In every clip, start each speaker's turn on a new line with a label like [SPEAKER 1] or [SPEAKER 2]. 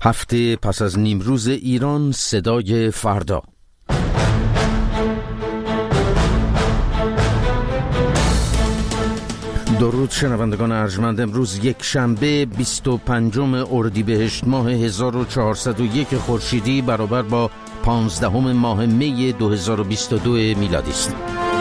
[SPEAKER 1] هفته پس از نیمروز ایران، صدای فردا. درود شنوندگان ارجمند. امروز یک شنبه 25 اردیبهشت ماه 1401 خورشیدی برابر با 15 ماه می 2022 میلادی است.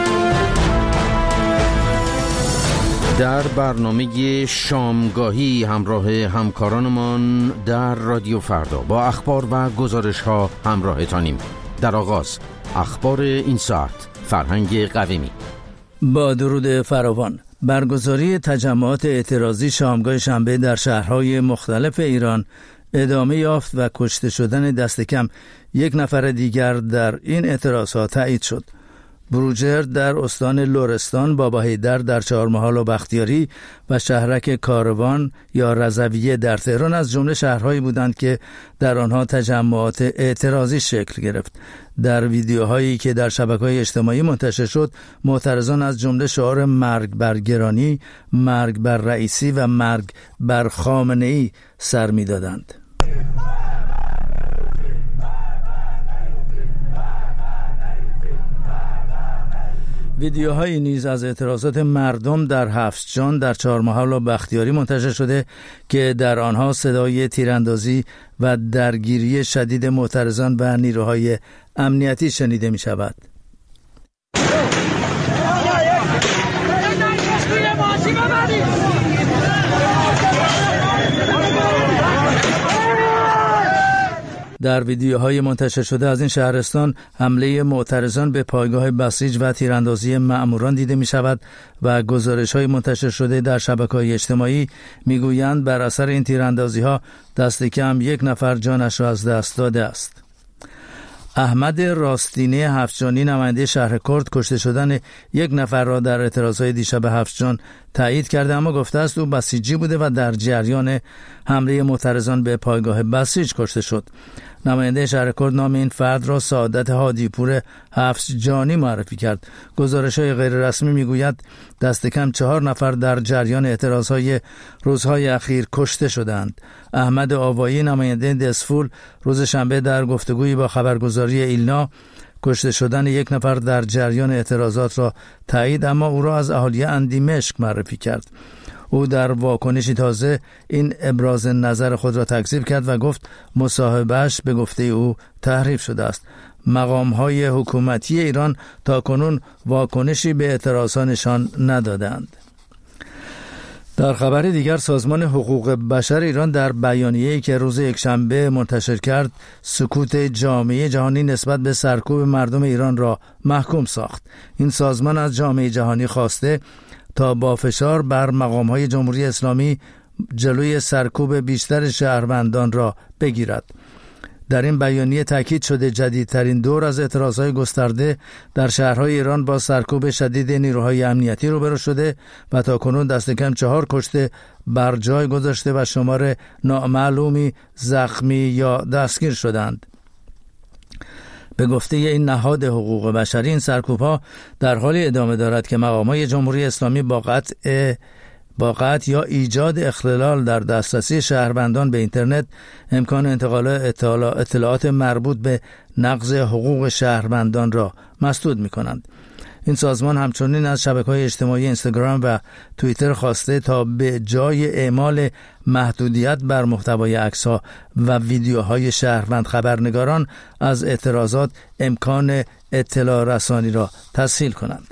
[SPEAKER 1] در برنامه شامگاهی همراه همکارانمان در رادیو فردا با اخبار و گزارش ها همراهتانیم. در آغاز اخبار این ساعت. فرهنگ قویمی.
[SPEAKER 2] با درود فراوان. برگزاری تجمعات اعتراضی شامگاه شنبه در شهرهای مختلف ایران ادامه یافت و کشته شدن دست کم یک نفر دیگر در این اعتراضات تایید شد. بروجرد در استان لرستان، بابا حیدر در چهارمحال و بختیاری و شهرک کاروان یا رضویه در تهران از جمله شهرهایی بودند که در آنها تجمعات اعتراضی شکل گرفت. در ویدیوهایی که در شبکه‌های اجتماعی منتشر شد، معترضان از جمله شعار مرگ بر گرانی، مرگ بر رئیسی و مرگ بر خامنه‌ای سر می‌دادند. ویدیوهایی نیز از اعتراضات مردم در هفجان در چهارمحال و بختیاری منتشر شده که در آنها صدای تیراندازی و درگیری شدید معترضان و نیروهای امنیتی شنیده می شود. در ویدیوهای منتشر شده از این شهرستان حمله معترضان به پایگاه بسیج و تیراندازی مأموران دیده می شود و گزارش‌های منتشر شده در شبکه‌های اجتماعی می‌گویند بر اثر این تیراندازی‌ها دست کم یک نفر جانش را از دست داده است. احمد راستینی هفجانی نماینده شهر کرد کشته شدن یک نفر را در اعتراضهای دیشب هفجان تایید کرده، اما گفته است او بسیجی بوده و در جریان حمله معترضان به پایگاه بسیج کشته شد. نماینده شهر کرد نام این فرد را سعادت هادیپور هفجانی معرفی کرد. گزارش‌های غیر رسمی میگوید دست کم 4 نفر در جریان اعتراضهای روزهای اخیر کشته شدند. احمد آوایی نماینده دسفول روز شنبه در گفتگویی با خبرگزاری ایلنا کشته شدن یک نفر در جریان اعتراضات را تایید، اما او را از اهالی اندیمشک معرفی کرد. او در واکنشی تازه این ابراز نظر خود را تکذیب کرد و گفت مصاحبهش به گفته او تحریف شده است. مقام‌های حکومتی ایران تاکنون واکنشی به اعتراضات نشان ندادند. در خبر دیگر سازمان حقوق بشر ایران در بیانیه‌ای که روز یکشنبه منتشر کرد سکوت جامعه جهانی نسبت به سرکوب مردم ایران را محکوم ساخت. این سازمان از جامعه جهانی خواسته تا با فشار بر مقام‌های جمهوری اسلامی جلوی سرکوب بیشتر شهروندان را بگیرد. در این بیانیه تاکید شده جدیدترین دور از اعتراضهای گسترده در شهرهای ایران با سرکوب شدید نیروهای امنیتی روبرو شده و تاکنون دست کم 4 کشته بر جای گذاشته و شمار نامعلومی زخمی یا دستگیر شدند. به گفته این نهاد حقوق بشری این سرکوب‌ها در حال ادامه دارد که مقامات جمهوری اسلامی با قطع یا ایجاد اختلال در دسترسی شهروندان به اینترنت امکان انتقال اطلاعات مربوط به نقض حقوق شهروندان را مسدود می‌کنند. این سازمان همچنین از شبکه‌های اجتماعی اینستاگرام و توییتر خواسته تا به جای اعمال محدودیت بر محتوای عکس‌ها و ویدیوهای شهروند خبرنگاران از اعتراضات امکان اطلاع رسانی را تسهیل کنند.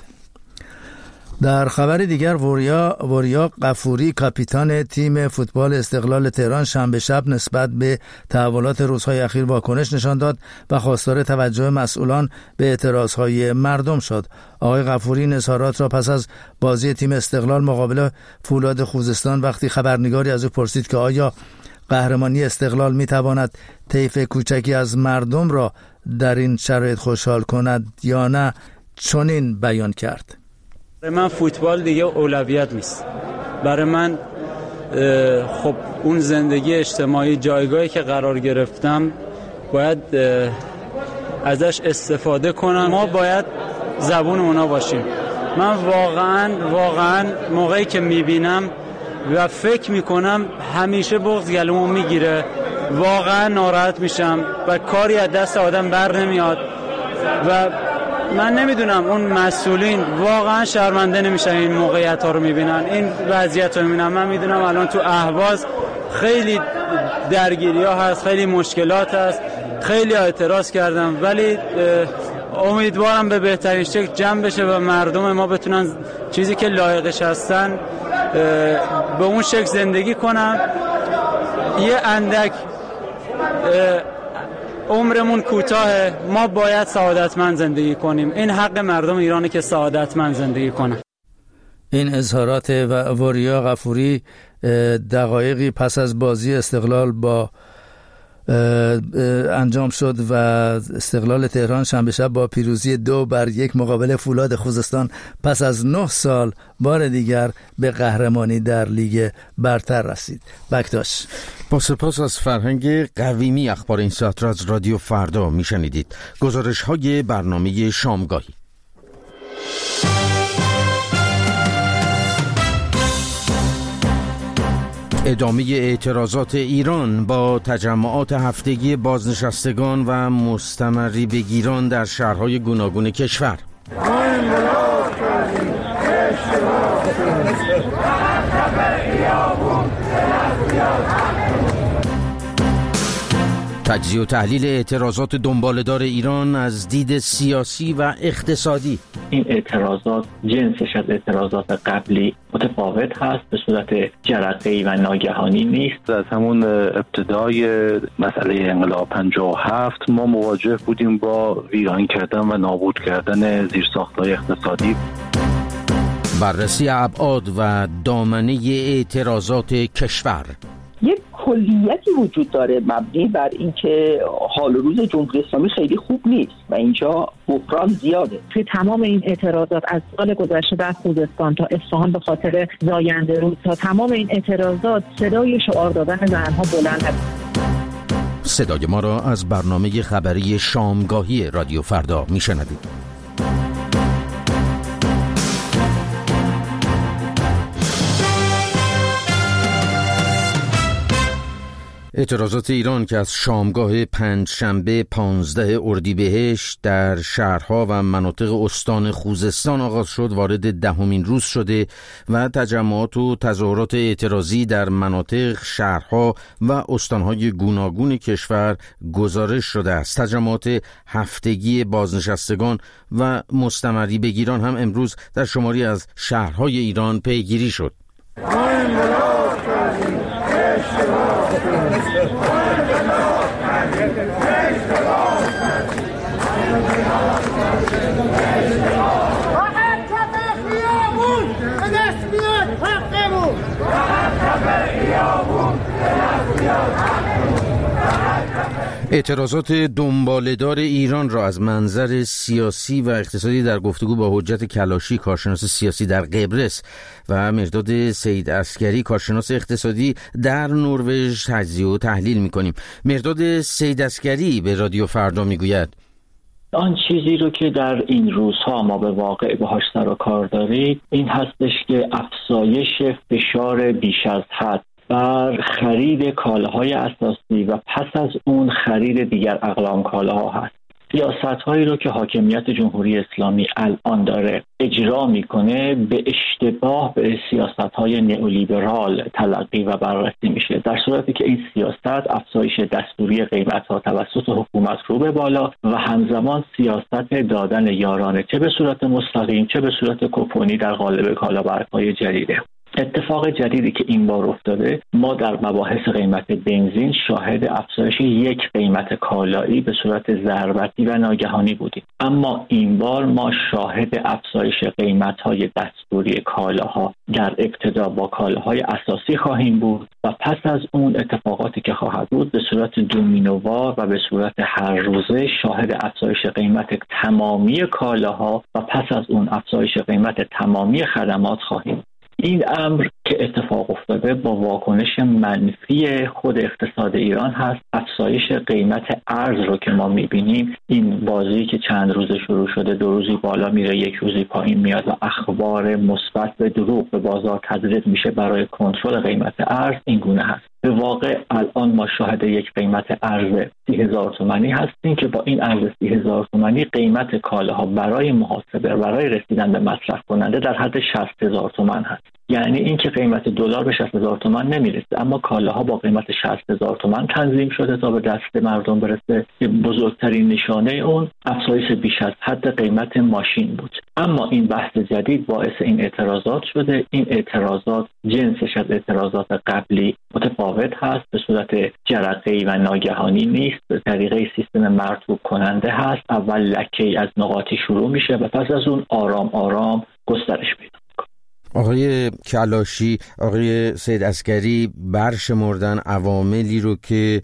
[SPEAKER 2] در خبر دیگر وریا غفوری کاپیتان تیم فوتبال استقلال تهران شنبه شب نسبت به تحولات روزهای اخیر واکنش نشان داد و خواستار توجه مسئولان به اعتراضهای مردم شد. آقای غفوری این اظهارات را پس از بازی تیم استقلال مقابل فولاد خوزستان وقتی خبرنگاری از او پرسید که آیا قهرمانی استقلال میتواند طیف کوچکی از مردم را در این شرایط خوشحال کند یا نه چنین بیان کرد:
[SPEAKER 3] برای من فوتبال دیگه اولویت نیست. برای من خب اون زندگی اجتماعی جایگاهی که قرار گرفتم باید ازش استفاده کنم. ما باید زبون اونا باشیم. من واقعا موقعی که میبینم و فکر میکنم همیشه بغض گلومو میگیره واقعا ناراحت میشم و کاری از دست آدم بر نمیاد و من نمیدونم اون مسئولین واقعا شرمنده نمیشن این موقعیت ها رو میبینن، این وضعیت رو میبینن. من میدونم الان تو اهواز خیلی درگیری ها هست، خیلی مشکلات هست، خیلی اعتراض کردم، ولی امیدوارم به بهترین شکل جمع بشه و مردم ما بتونن چیزی که لایقش هستن به اون شکل زندگی کنن. یه اندک عمرمون کوتاهه، ما باید سعادتمند زندگی کنیم. این حق مردم ایرانه که سعادتمند زندگی کنن.
[SPEAKER 2] این اظهارات وریا غفوری دقایقی پس از بازی استقلال با انجام شد و استقلال تهران شنبه شب با پیروزی 2-1 مقابل فولاد خوزستان پس از 9 سال بار دیگر به قهرمانی در لیگ برتر رسید. بکتاش.
[SPEAKER 1] با سپاس از فرهنگ قویمی اخبار این ساعت را از رادیو فردا میشنیدید. گزارش های برنامه شامگاهی. ادامه اعتراضات ایران با تجمعات هفتگی بازنشستگان و مستمری بگیران در شهرهای گوناگون کشور. تجزیه و تحلیل اعتراضات دنباله‌دار ایران از دید سیاسی و اقتصادی.
[SPEAKER 4] این اعتراضات جنسش از اعتراضات قبلی متفاوت هست، به صورت جرقه‌ای و ناگهانی نیست.
[SPEAKER 5] از همون ابتدای مسئله انقلاب 57 ما مواجه بودیم با ویران کردن و نابود کردن زیرساخت‌های اقتصادی.
[SPEAKER 1] بررسی ابعاد و دامنه اعتراضات کشور.
[SPEAKER 6] یک کلیتی وجود داره مبنی بر اینکه حال و روز جمهوری اسلامی خیلی خوب نیست و اینجا بحران زیاده.
[SPEAKER 7] توی تمام این اعتراضات از سال گذشته در خوزستان تا اصفهان به خاطر زاینده رود تا تمام این اعتراضات صدای شعار دادن زنها بلند است.
[SPEAKER 1] صدای ما را از برنامه خبری شامگاهی رادیو فردا میشنوید. اعتراضات ایران که از شامگاه پنجشنبه 15 اردیبهشت در شهرها و مناطق استان خوزستان آغاز شد وارد 10مین روز شده و تجمعات و تظاهرات اعتراضی در مناطق، شهرها و استانهای گوناگون کشور گزارش شده است. تجمعات هفتگی بازنشستگان و مستمری بگیران هم امروز در شماری از شهرهای ایران پیگیری شد. اعتراضات دنباله‌دار ایران را از منظر سیاسی و اقتصادی در گفتگو با حجت کلاشی، کارشناس سیاسی در قبرس، و مرداد سید عسکری، کارشناس اقتصادی در نروژ تجزیه و تحلیل می‌کنیم. مرداد سید عسکری به رادیو فردا میگوید
[SPEAKER 4] آن چیزی رو که در این روزها ما به واقع باهاش سر و کار دارید این هستش که افزایش فشار بیش از حد بر خرید کالاهای اساسی و پس از اون خرید دیگر اقلام کالاها هست. سیاست‌هایی رو که حاکمیت جمهوری اسلامی الان داره اجرا میکنه به اشتباه به سیاست‌های نئولیبرال تلقی و بررسی میشه، در صورتی که این سیاست افزایش دستوری قیمت‌ها توسط حکومت رو به بالا و همزمان سیاست دادن یارانه چه به صورت مستقیم چه به صورت کوپونی در قالب کالابرگ‌های جدیده. اتفاق جدیدی که این بار افتاده، ما در مباحث قیمت بنزین شاهد افزایش یک قیمت کالایی به صورت ضربتی و ناگهانی بودیم، اما این بار ما شاهد افزایش قیمت‌های دستوری کالاها در ابتدا با کالاهای اساسی خواهیم بود و پس از اون اتفاقاتی که خواهد بود به صورت دومینووار و به صورت هر روزه شاهد افزایش قیمت تمامی کالاها و پس از اون افزایش قیمت تمامی خدمات خواهیم. این امر که اتفاق افتاده با واکنش منفی خود اقتصاد ایران هست. افزایش قیمت ارز رو که ما می‌بینیم، این بازی که چند روز شروع شده، 2 روزی بالا میره 1 روزی پایین میاد و اخبار مثبت به دروغ به بازار تزریق میشه برای کنترل قیمت ارز، این گونه هست. به واقع الان ما شاهد یک قیمت ارز 30,000 تومانی هستیم که با این ارز 30,000 تومانی قیمت کالاها برای محاسبه برای رسیدن به مصرف کننده در حد 60,000 تومان هست. یعنی این که قیمت دلار به 60,000 تومان نمیرسه، اما کالاها با قیمت 60,000 تومان تنظیم شده تا به دست مردم برسه که بزرگترین نشانه اون افزایش بیش از حد قیمت ماشین بود. اما این بحث جدید باعث این اعتراضات شده. این اعتراضات جنسش از اعتراضات قبلی متفاوت هست، به صورت جرقه‌ای و ناگهانی نیست، به طریقه سیستم مرطوب کننده هست. اول لکه‌ای از نقاطی شروع میشه و پس از اون آرام آرام گسترش پیدا.
[SPEAKER 1] آقای کلاشی، آقای سید عسگری برشمردن عواملی رو که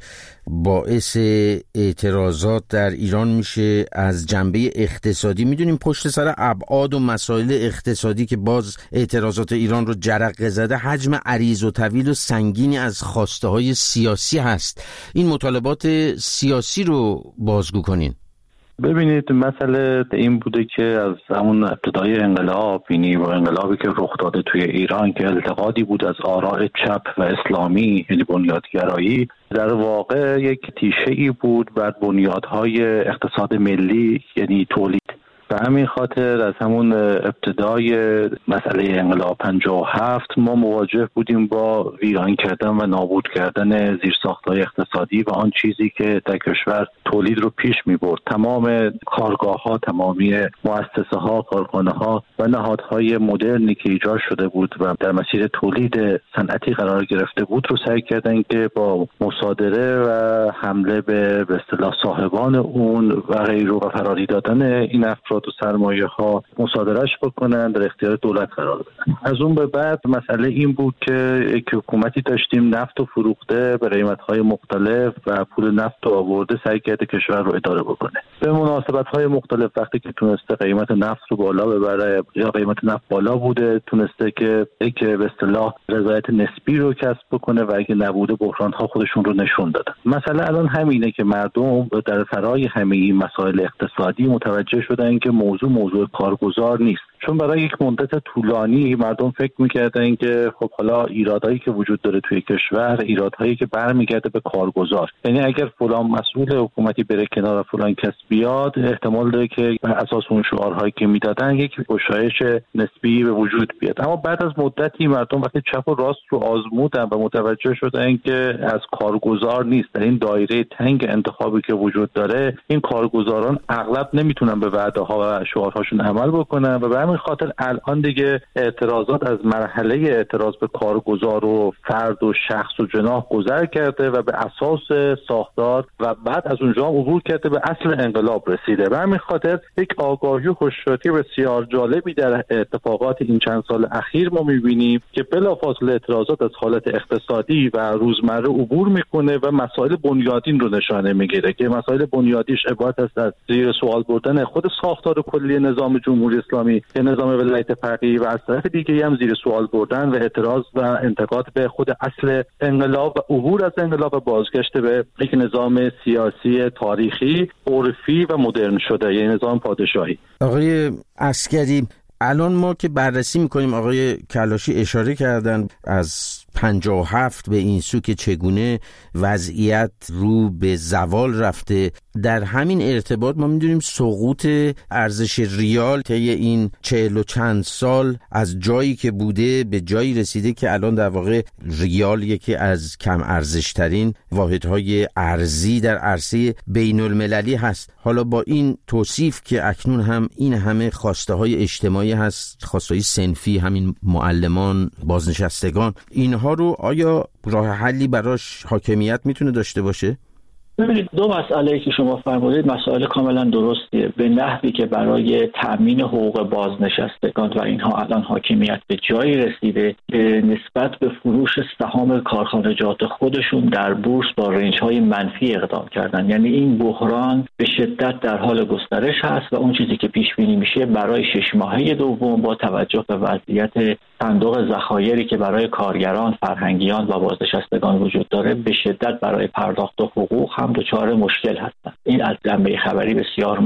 [SPEAKER 1] باعث اعتراضات در ایران میشه از جنبه اقتصادی. میدونیم پشت سر ابعاد و مسائل اقتصادی که باز اعتراضات ایران رو جرقه زده، حجم عریض و طویل و سنگینی از خواسته های سیاسی هست. این مطالبات سیاسی رو بازگو کنین.
[SPEAKER 5] ببینید، مسئله این بوده که از همون ابتدای انقلاب، یعنی با انقلابی که رخ داده توی ایران که التقاطی بود از آراء چپ و اسلامی، یعنی بنیادگرایی، در واقع یک تیشه‌ای بود بر بنیادهای اقتصاد ملی، یعنی تولید. به همین خاطر از همون ابتدای مسئله انقلاب 57 ما مواجه بودیم با ویران کردن و نابود کردن زیرساخت‌های اقتصادی و آن چیزی که در کشور تولید رو پیش می‌برد. تمام کارگاه‌ها، تمامی مؤسسه‌ها، کارخانه‌ها و نهادهای مدرنی که ایجاد شده بود و در مسیر تولید صنعتی قرار گرفته بود رو سعی کردن که با مصادره و حمله به اصطلاح صاحبان اون و غیره و فراری دادن این افراد و سرمایه‌ها مصادرهش بکنن، در اختیار دولت قرار بدن. از اون به بعد مسئله این بود که یک حکومتی داشتیم نفت و فروخته به قیمت‌های مختلف و پول نفت رو آورده، سعی کرده کشور رو اداره بکنه. به مناسبت‌های مختلف وقتی که تونسته قیمت نفت رو بالا ببره یا قیمت نفت بالا بوده، تونسته که به اصطلاح رضایت نسبی رو کسب بکنه و اگه نبوده بحران‌ها خودشون رو نشون دادن. مسئله الان همینه که مردم در فرای همه این مسائل اقتصادی متوجه شدن که موضوع کارگزار نیست. چون برای یک مدت طولانی مردم فکر می‌کردن که خب حالا ایرادایی که وجود داره توی کشور، ایرادهایی که برمیگرده به کارگزار، یعنی اگر فلان مسئول حکومتی بره کنار فلان کس بیاد، احتمال داره که بر اساس اون شعارهایی که میدادن یک گشایش نسبی به وجود بیاد. اما بعد از مدتی مردم وقتی چپ و راست رو آزمودن و متوجه شدن که از کارگزار نیست، در این دایره تنگ انتخابی که وجود داره این کارگزاران اغلب نمیتونن به وعده‌ها و شعارهاشون عمل بکنن و به همین خاطر الان دیگه اعتراضات از مرحله اعتراض به کارگزار و فرد و شخص و جناح گذر کرده و به اساس ساختار و بعد از اونجا عبور کرده به اصل انقلاب رسیده. به همین خاطر یک آگاهی و هوشیاری بسیار جالبی در اتفاقات این چند سال اخیر ما می‌بینیم که بلافاصله اعتراضات از حالت اقتصادی و روزمره عبور میکنه و مسائل بنیادین رو نشانه میگیره که مسائل بنیادیش عبارت است از زیر سوال بردن خود ساختار کلی نظام جمهوری اسلامی که نظام ولایت فقیه و از طرف دیگه هم زیر سوال بردن و اعتراض و انتقاد به خود اصل انقلاب و عبور از انقلاب و بازگشت به یک نظام سیاسی تاریخی عرفی و مدرن شده، یعنی نظام پادشاهی.
[SPEAKER 1] آقای عسگری، الان ما که بررسی میکنیم، آقای کلاشی اشاره کردن از 57 به این سو که چگونه وضعیت رو به زوال رفته. در همین ارتباط ما میدونیم سقوط ارزش ریال طی این 40 و چند سال از جایی که بوده به جایی رسیده که الان در واقع ریال یکی از کم ارزش ترین واحدهای ارزی در عرصه بین المللی هست. حالا با این توصیف که اکنون هم این همه خواسته های اجتماعی هست، خواسته های صنفی، همین معلمان، بازنشستگان، اینها رو آیا راه حلی براش حاکمیت میتونه داشته باشه؟
[SPEAKER 4] ببینید، دو مسئله که شما فرمودید مسائل کاملا درستیه. به نحوی که برای تأمین حقوق بازنشستگان و اینها الان حاکمیت به جایی رسیده که نسبت به فروش سهام کارخانجات خودشون در بورس با رنج‌های منفی اقدام کردن. یعنی این بحران به شدت در حال گسترش هست و اون چیزی که پیش بینی میشه برای 6 ماهه دوم با توجه به وضعیت صندوق ذخایری که برای کارگران، فرهنگیان و بازنشستگان وجود داره، به شدت برای پرداخت حقوق هم دچار مشکل هستند. این از جنبه خبری بسیار مهمه.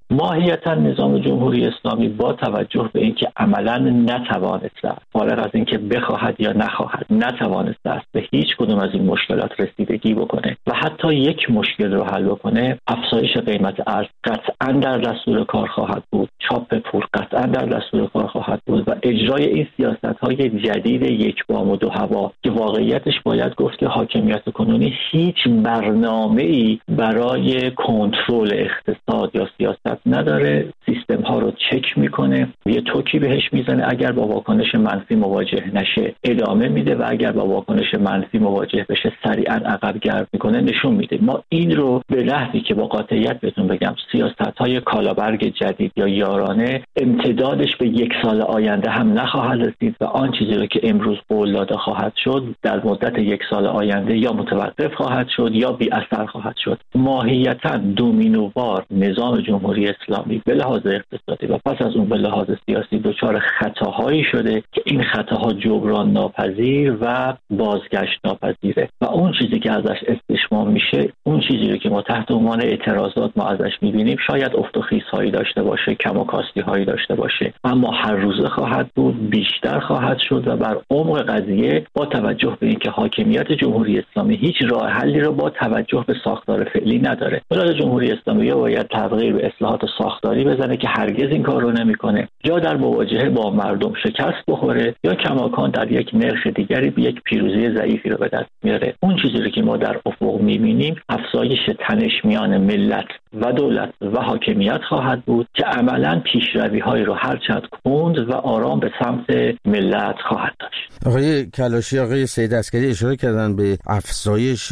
[SPEAKER 4] ماهیتا نظام جمهوری اسلامی با توجه به اینکه عملاً نتوانسته فارغ از اینکه بخواهد یا نخواهد نتوانسته است به هیچ کدوم از این مشکلات رسیدگی بکنه و حتی یک مشکل رو حل بکنه، افزایش قیمت ارز قطعاً در دستور کار خواهد بود، چاپ پول قطعاً در دستور کار خواهد بود و اجرای این سیاست‌های جدید یک بام و دو هوا که واقعیتش باید گفت که حاکمیت کنونی هیچ برنامه‌ای برای کنترل اقتصاد یا سیاست نداره، سیستم ها رو چک میکنه، یه توکی بهش میزنه، اگر با واکنش منفی مواجه نشه ادامه میده و اگر با واکنش منفی مواجه بشه سریعا عقب گرد میکنه، نشون میده. ما این رو به لحظی که با قاطعیت بهتون بگم سیاست‌های کالابرگ جدید یا یارانه امتدادش به یک سال آینده هم نخواهد رسید و آن چیزی رو که امروز قول داده خواهد شد در مدت یک سال آینده یا متوقف خواهد شد یا بی اثر خواهد شد. ماهیتاً دومینووار نظام جمهوری اسلامی به لحاظ اقتصادی و پس از اون به لحاظ سیاسی دچار خطاهایی شده که این خطاها جبران ناپذیر و بازگشت ناپذیره و اون چیزی که ازش استشمام میشه، اون چیزی رو که ما تحت عنوان اعتراضات ما ازش میبینیم شاید افت و خیزهایی داشته باشه، کم و کاستی هایی داشته باشه، اما هر روزه خواهد بود، بیشتر خواهد شد و بر عمق قضیه با توجه به اینکه حاکمیت جمهوری اسلامی هیچ راه حلی رو با توجه به ساختار فعلی نداره. بلاد جمهوری اسلامی باید تغییر به اصلاحات ساختاری بزنه که هرگز این کار رو نمیکنه، یا در مواجهه با مردم شکست بخوره یا کماکان در یک نرخ دیگری به یک پیروزی ضعیفی رو به دست میاره. اون چیزی رو که ما در افق میبینیم افزایش تنش میان ملت و دولت و حاکمیت خواهد بود که عملاً پیشروی‌هایی رو هرچند کند و آرام به سمت ملت خواهد داشت.
[SPEAKER 1] آقای کلاشی، آقای سید عسکری اشاره کردن به افزایش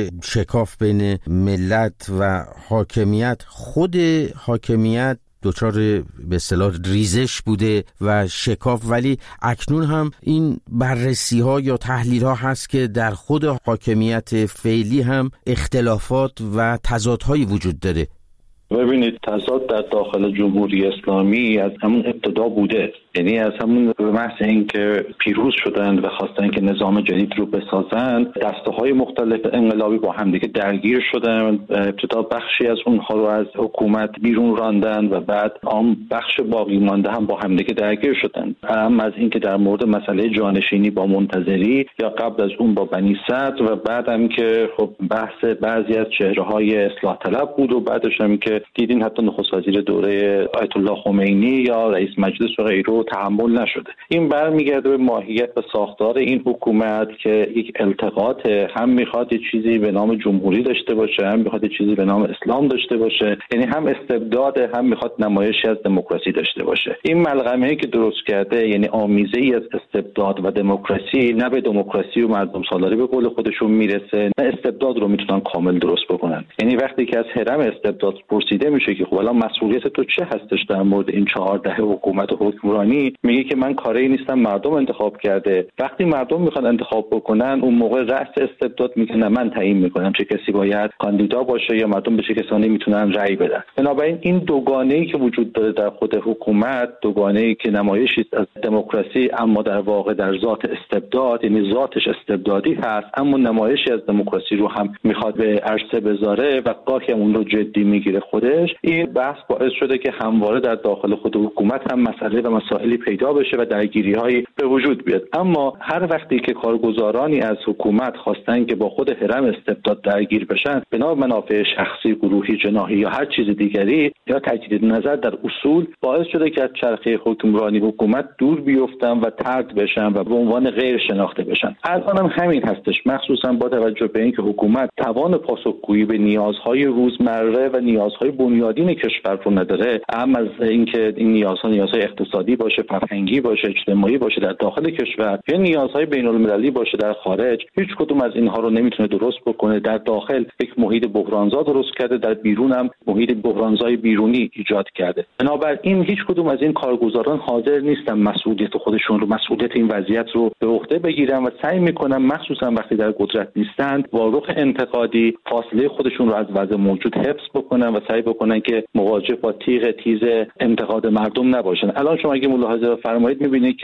[SPEAKER 1] شکاف بین ملت و حاکمیت. خود حاکمیت دچار به اصطلاح ریزش بوده و شکاف، ولی اکنون هم این بررسی ها یا تحلیل ها هست که در خود حاکمیت فعلی هم اختلافات و تضادهایی وجود داره.
[SPEAKER 5] ببینید، تضاد در داخل جمهوری اسلامی از همون ابتدا بوده، یعنی از همون به محض اینکه پیروز شدند و خواستن که نظام جدید رو بسازند، دسته‌های مختلف انقلابی با همدیگه درگیر شدند. ابتدا بخشی از اونها رو از حکومت بیرون راندند و بعد آن بخش باقی مانده هم با همدیگه درگیر شدند. هم از اینکه در مورد مسئله جانشینی با منتظری یا قبل از اون با بنی صدر و بعد هم که خب بحث بعضی از چهره‌های اصلاح طلب بود و بعدش هم که دیدین حتی نخست وزیر دوره آیت الله خمینی یا رئیس مجلس و غیره تحمل نشده. این برمیگرده به ماهیت و ساختار این حکومت که یک التقاط، هم میخواد یه چیزی به نام جمهوری داشته باشه، هم میخواد یه چیزی به نام اسلام داشته باشه، یعنی هم استبداد، هم میخواد نمایشی از دموکراسی داشته باشه. این ملغمه‌ای که درست کرده یعنی آمیزه‌ای از استبداد و دموکراسی، نه به دموکراسی و مردم سالاری به قول خودشون میرسه، نه استبداد رو میتونن کامل درست بکنن. یعنی وقتی که از هرم استبداد پرسیده میشه که خب الان مسئولیت تو چه هستش در مورد این 14 حکومت و حکمرانی، میگه که من کاری نیستم، مردم انتخاب کرده. وقتی مردم میخوان انتخاب بکنن اون موقع رأس استبداد میگه نه من تعیین میکنم چه کسی باید کاندیدا باشه یا مردم به چه کسانی میتونن رأی بدن. بنابراین این دوگانه‌ای که وجود داره در خود حکومت، دوگانه‌ای که نمایشی است از دموکراسی اما در واقع در ذات استبداد، یعنی ذاتش استبدادی هست اما نمایشی از دموکراسی رو هم میخواد به عرصه بذاره و گاهی هم اون رو جدی میگیره خودش. این بحث باعث شده که همواره در داخل خود حکومت هم مسئله و مسائلی پیدا بشه و درگیری‌هایی به وجود بیاد. اما هر وقتی که کارگزارانی از حکومت خواستن که با خود هرم استبداد درگیر بشن، بنا به منافع شخصی، گروهی، جناحی یا هر چیز دیگری یا تجدید نظر در اصول، باعث شده که از چرخه حکمرانی حکومت دور بیفتن و طرد بشن و به عنوان غیر شناخته بشن. الان هم همین هستش، مخصوصا با توجه به اینکه حکومت توان پاسخگویی به نیازهای روزمره و نیازهای بنیادین کشور رو نداره، هم از اینکه این نیازهای اقتصادی باشه، فرهنگی باشه، اجتماعی باشه در داخل کشور یا نیازهای بین‌المللی باشه در خارج، هیچ کدوم از اینها رو نمیتونه درست بکنه. در داخل یک محیط بحرانزا درست کرده، در بیرون هم محیط بحرانزای بیرونی ایجاد کرده. بنابراین هیچ کدوم از این کارگزاران حاضر نیستن مسئولیت خودشون رو، مسئولیت این وضعیت رو به عهده بگیرن و سعی میکنن مخصوصا وقتی در قدرت نیستند با رخ انتقادی فاصله خودشون رو از وضع موجود حفظ بکنن و سعی بکنن که مواجه با تیغ تیز انتقاد مردم نباشن. الان شما اگه ملاحظه فرمایید میبینید که در دوره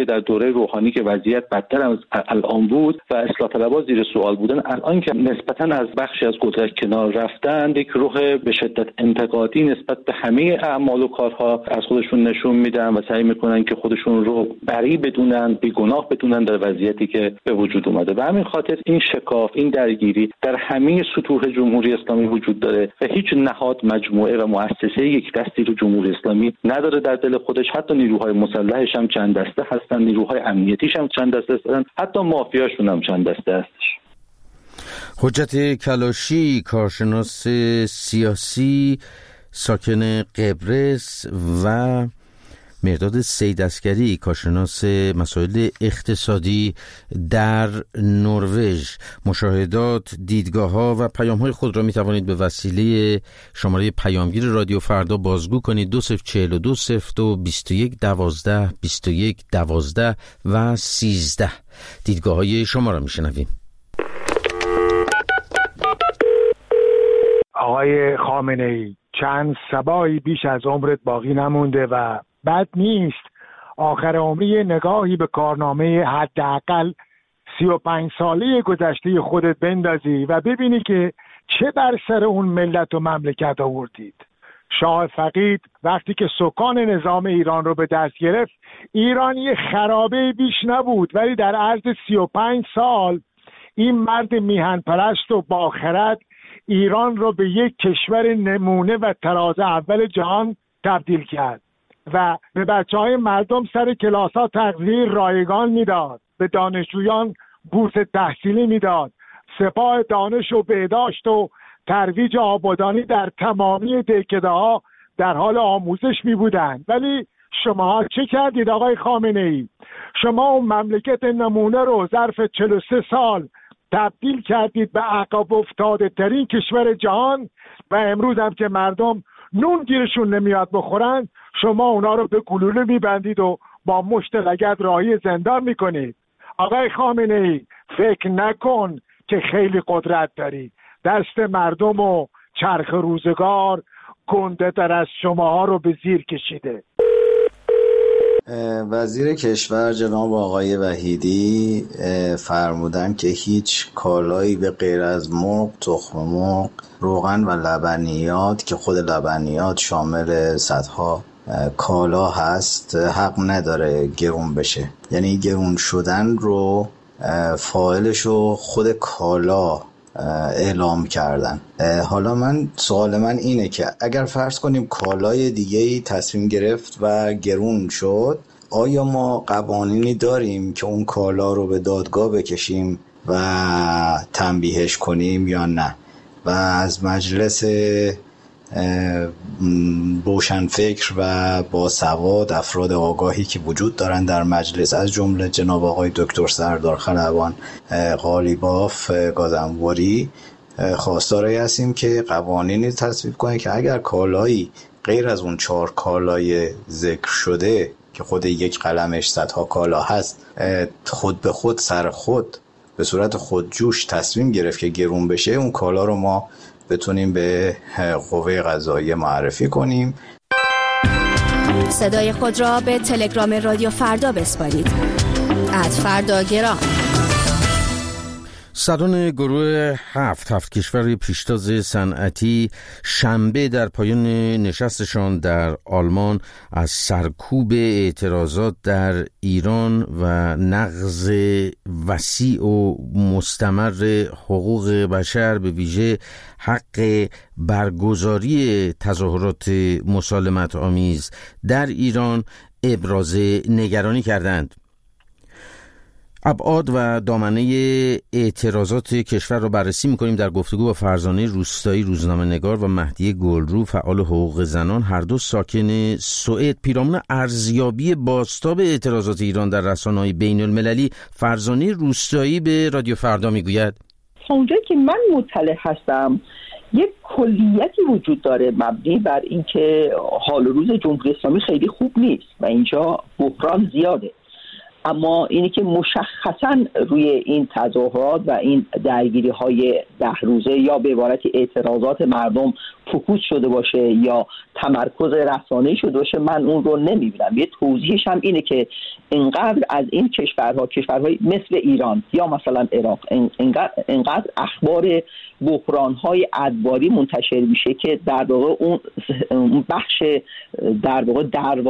[SPEAKER 5] آقای روحانی که وضعیت بدتر از الان بود و اصلاح طلبها زیر سوال بودن، الان که نسبتاً از بخشی از قدرت کنار رفتن، یک روح به شدت انتقادی نسبت به همه اعمال و کارها از خودشون نشون میدن و سعی میکنن که خودشون رو بری بدونن، بیگناه بدونن در وضعیتی که به وجود اومده. و همین خاطر این شکاف، این درگیری در همه سطوح جمهوری اسلامی وجود داره و هیچ نهاد، مجموعه و مؤسسه یک دستی رو جمهوری اسلامی نداره در دل خودش. حتی نیروهای مسلحش هم چند دسته هستن، نیروهای امنیتیش هم چند دسته هستن، حتی مافیاشون هم چند دسته هستش.
[SPEAKER 1] حجت کلاشی، کارشناس سیاسی ساکن قبرس، و مرداد سیدعسکری، کارشناس مسائل اقتصادی در نروژ. مشاهدات، دیدگاه‌ها و پیام‌های خود را می‌توانید به وسیله شماره پیامگیر رادیو فردا بازگو کنید. 2042 021 12 21 12 و 13. دیدگاه‌های شما را می‌شنویم.
[SPEAKER 8] آقای خامنه‌ای، چند صباحی بیش از عمرت باقی نمونده و بد نیست آخر عمری نگاهی به کارنامه حداقل 35 ساله گذشته خودت بندازی و ببینی که چه بر سر اون ملت و مملکت آوردید. شاه فقید وقتی که سکان نظام ایران رو به دست گرفت، ایران یه خرابه بیش نبود، ولی در عرض 35 سال این مرد میهن پرست و باخرد ایران رو به یک کشور نمونه و تراز اول جهان تبدیل کرد و به بچه‌های مردم سر کلاس‌ها تغذیه رایگان میداد، به دانشجویان بورس تحصیلی میداد، سپاه دانش و بهداشت و ترویج آبادانی در تمامی دهکده‌ها در حال آموزش می بودند. ولی شما چه کردید آقای خامنه‌ای؟ شما اون مملکت نمونه رو ظرف 43 سال تبدیل کردید به عقب افتاده ترین کشور جهان و امروز هم که مردم نون گیرشون نمیاد بخورن، شما اونا رو به گلوله میبندید و با مشت لگد راهی زندان میکنید. آقای خامنه‌ای، فکر نکن که خیلی قدرت داری. دست مردم و چرخ روزگار گنده تر از شماها رو به زیر کشیده.
[SPEAKER 9] وزیر کشور جناب آقای وحیدی فرمودن که هیچ کالایی به غیر از مرغ، تخم مرغ، روغن و لبنیات که خود لبنیات شامل صدها کالا هست حق نداره گرون بشه. یعنی گرون شدن رو فاعلش رو خود کالا اعلام کردن. حالا سوال من اینه که اگر فرض کنیم کالای دیگه‌ای تصمیم گرفت و گرون شد، آیا ما قوانینی داریم که اون کالا رو به دادگاه بکشیم و تنبیهش کنیم یا نه؟ و از مجلس روشنفکر و باسواد، افراد آگاهی که وجود دارن در مجلس، از جمله جناب آقای دکتر سردار خلبان قالیباف گازنواری، خواستاری هستیم که قوانینی تصویب کنه که اگر کالایی غیر از اون 4 کالای ذکر شده که خود یک قلمش صدها کالا هست، خود به خود سر خود به صورت خودجوش تصمیم گرفت که گرون بشه، اون کالا رو ما بتونیم به قوه قضاییه معرفی کنیم.
[SPEAKER 10] صدای خود را به تلگرام رادیو فردا بسپارید. @فرداگرام.
[SPEAKER 1] صدران گروه 7 کشور پیشتاز صنعتی شنبه در پایان نشستشان در آلمان از سرکوب اعتراضات در ایران و نقض وسیع و مستمر حقوق بشر، به ویژه حق برگزاری تظاهرات مسالمت آمیز در ایران، ابراز نگرانی کردند. ابعاد و دامنه اعتراضات کشور را بررسی می‌کنیم در گفتگو با فرزانه روستایی، روزنامه‌نگار، و مهدی گلرو، فعال حقوق زنان، هر دو ساکن سوئد. پیرامون ارزیابی بازتاب اعتراضات ایران در رسانه‌های بین‌المللی، فرزانه روستایی به رادیو فردا میگوید:
[SPEAKER 6] اونجایی که من مطلع هستم یک کلیتی وجود داره مبنی بر اینکه حال و روز جمهوری اسلامی خیلی خوب نیست و اینجا بحران زیاده. اما اینی که مشخصاً روی این تظاهرات و این درگیری های 10 روزه یا به عبارت اعتراضات مردم فوکوس شده باشه یا تمرکز رسانه‌ای شده باشه، من اون رو نمیبینم. یه توضیحش هم اینه که اینقدر از این کشورهای مثل ایران یا مثلا عراق اینقدر اخبار بحران‌های ادواری منتشر میشه که در واقع اون بخش در واقع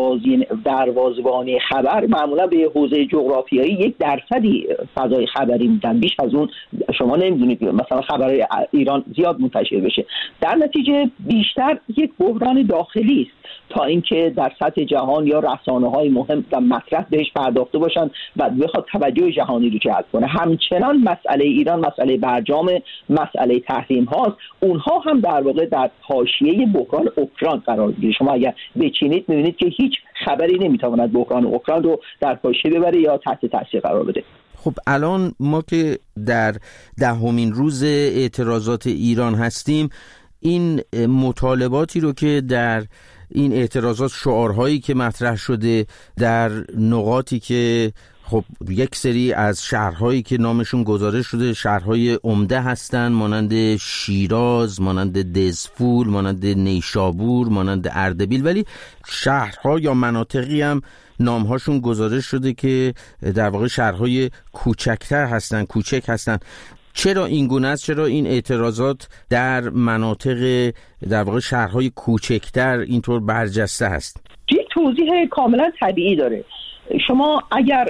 [SPEAKER 6] دروازه‌بانی خبر معمولا به حوزه جغرافیایی 1% فضای خبری میدن، بیش از اون شما نمیدونید مثلا خبرهای ایران زیاد منتشر بشه. در نتیجه بیشتر یک بحران داخلی است تا اینکه در سطح جهان یا رسانه‌های مهم و مطرح بهش پرداخته باشن و بخواد توجه جهانی رو جلب کنه. همچنان مسئله ایران مسئله برجام، مسئله تحریم هاست. اونها هم در واقع در حاشیه بحران اوکراین قرار میگیره. شما اگر بچینید می‌بینید که هیچ خبری نمیتواند بحران اوکراین رو در حاشیه ببره یا تحت تاثیر قرار بده.
[SPEAKER 1] خب الان ما که در 10مین روز اعتراضات ایران هستیم، این مطالباتی رو که در این اعتراضات، شعارهایی که مطرح شده در نقاطی که خب یک سری از شهرهایی که نامشون گزارش شده شهرهای عمده هستن، مانند شیراز، مانند دزفول، مانند نیشابور، مانند اردبیل، ولی شهرها یا مناطقی هم نامهاشون گزارش شده که در واقع شهرهای کوچک هستن. چرا این گونه است؟ چرا این اعتراضات در مناطق در واقع شهرهای کوچکتر اینطور برجسته هست؟
[SPEAKER 6] یک توضیح کاملا طبیعی داره. شما اگر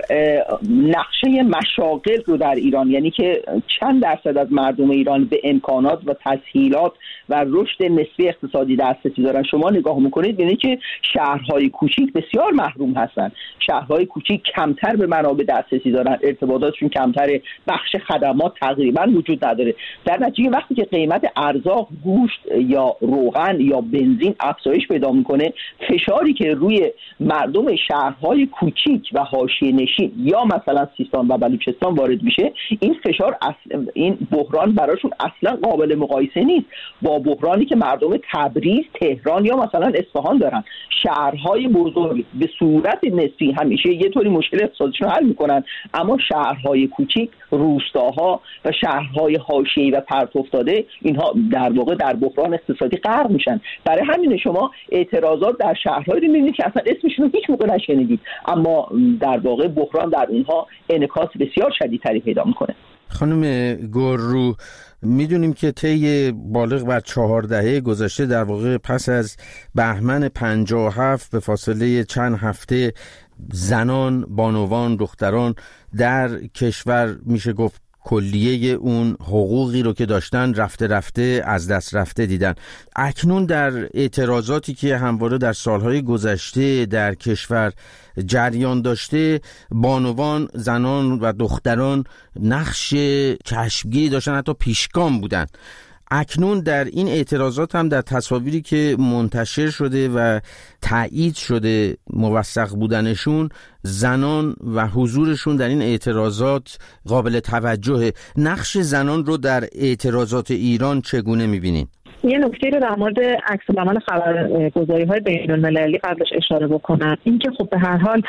[SPEAKER 6] نقشه مشاغل رو در ایران، یعنی که چند درصد از مردم ایران به امکانات و تسهیلات و رشد نسبی اقتصادی دسترسی دارن، شما نگاه میکنید ببینید که شهرهای کوچیک بسیار محروم هستن. شهرهای کوچیک کمتر به منابع دسترسی دارن، ارتباطاتشون کمتره، بخش خدمات تقریبا وجود نداره. در نتیجه وقتی که قیمت ارزاق، گوشت یا روغن یا بنزین افزایش پیدا میکنه، فشاری که روی مردم شهرهای کوچیک و حاشیه نشین یا مثلا سیستان و بلوچستان وارد میشه، این فشار این بحران براشون اصلا قابل مقایسه نیست با بحرانی که مردم تبریز، تهران یا مثلا اصفهان دارن. شهرهای بزرگ به صورت نسبی همیشه یه طوری مشکل اقتصادیشون رو حل میکنن، اما شهرهای کوچیک، روستاها و شهرهای حاشیه‌ای و پرت افتاده، اینها در واقع در بحران اقتصادی غرق میشن. برای همین شما اعتراضات در شهرهایی رو میبینید که اصلا اسمشون رو هیچ موقع نشنیدید، اما در واقع بحران در اونها انعکاس بسیار شدیدتری پیدا میکنه.
[SPEAKER 1] خانم گلرو، میدونیم که طی بالغ بر 4 دهه گذشته، در واقع پس از بهمن 57 به فاصله چند هفته، زنان، بانوان، دختران در کشور میشه گفت کلیه اون حقوقی رو که داشتن رفته از دست رفته دیدن. اکنون در اعتراضاتی که همواره در سالهای گذشته در کشور جریان داشته، بانوان، زنان و دختران نقش چشمگیری داشتن، حتی پیشگام بودن. اکنون در این اعتراضات هم در تصاویری که منتشر شده و تایید شده موثق بودنشون، زنان و حضورشون در این اعتراضات قابل توجهه. نقش زنان رو در اعتراضات ایران چگونه می‌بینین؟
[SPEAKER 7] یه نکته رو در مورد عکس‌العمل خبرگزاری‌های بین‌المللی قبلش اشاره بکنم، اینکه خب به هر حال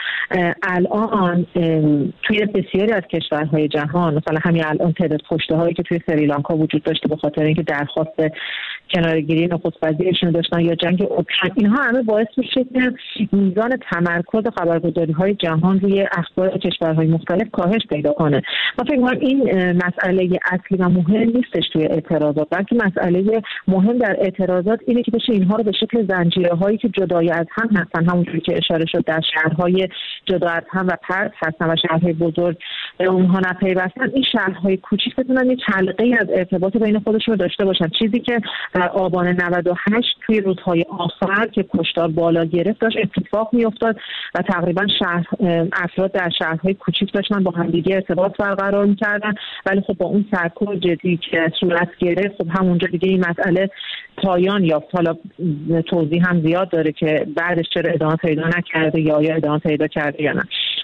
[SPEAKER 7] الان توی بسیاری از کشورهای جهان، مثلا همین الان تعداد کشته‌هایی که توی سریلانکا وجود داشته به خاطر اینکه درخواست کناره‌گیری نخست وزیرشون داشتن، یا جنگ اوکراین، اینها همه باعث میشه که میزان تمرکز خبرگزاری‌های جهان روی اخبار کشورهای مختلف کاهش پیدا کنه. من فکر می‌کنم این مسئله اصلی و مهم نیستش توی اعتراضات، بلکه مسئله مهم در اعتراضات اینه که بشه اینها رو به شکل زنجیره‌هایی که جدای از هم هستن، همونجوری که اشاره شد در شهرهای جدا از هم و پرت هستن و شهرهای بزرگ اونها نپیوستن، این شهرهای کوچیک بتونن یک حلقه‌ای از ارتباط بین خودشون رو داشته باشن. چیزی که در آبان 98 توی روزهای آخر که کشتار بالا گرفت داشت اتفاق می‌افتاد و تقریبا افراد در شهرهای کوچیک داشتن با همدیگه ارتباط برقرار می‌کردن، ولی خب با اون سرکوب جدی که صورت گرفت، خب همونجا دیگه این مسئله پایان یافت. حالا توضیح هم زیاد داره که بعدش چرا ادامه پیدا نکرده یا ادامه پیدا کرده یا نه.